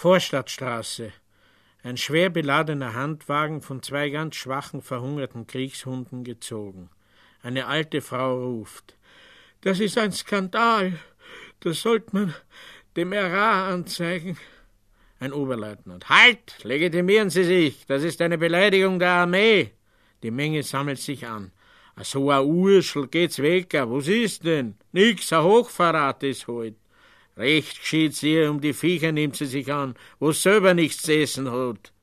Vorstadtstraße. Ein schwer beladener Handwagen von 2 ganz schwachen, verhungerten Kriegshunden gezogen. Eine alte Frau ruft: »Das ist ein Skandal. Das sollte man dem RA anzeigen.« Ein Oberleutnant: »Halt! Legitimieren Sie sich! Das ist eine Beleidigung der Armee!« Die Menge sammelt sich an. »So ein Urschl geht's weg. Was ist denn? Nix, ein Hochverrat ist halt.« »Recht geschieht sie, um die Viecher nimmt sie sich an, wo selber nichts zu essen hat.«